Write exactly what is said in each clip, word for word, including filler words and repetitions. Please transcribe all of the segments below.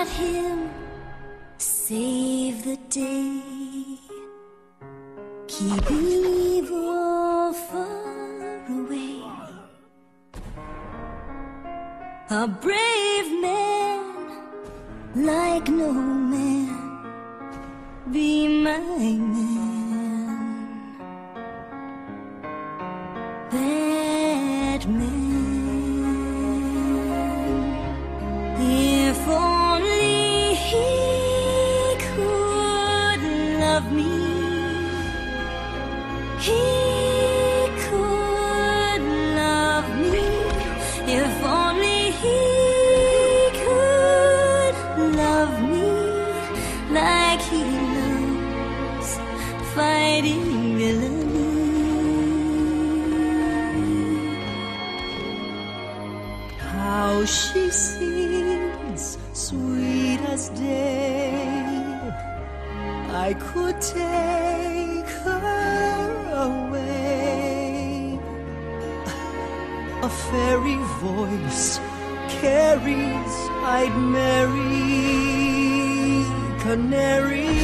let him save the day. Keep evil far away. A brave man like no man, be my man. Batman. If only he could love me, he could love me. If only he could love me like he loves fighting villainy. How she sings, sweet as day, I could take her away. A fairy voice carries, I'd marry Canary.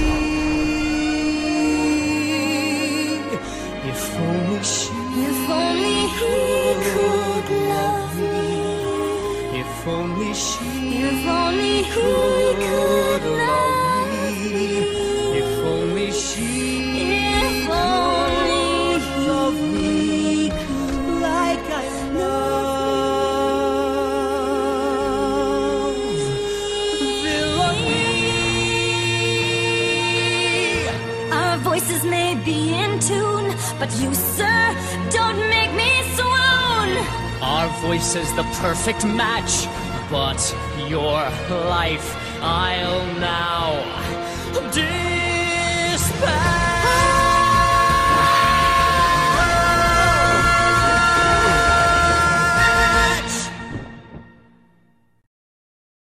If only she, if only he could love me. If only she, if only he could love me. If only she, if only he love me like I love villainy. Our voices may be in tune, but you, sir, don't make me swoon. Our voice is the perfect match, but your life I'll now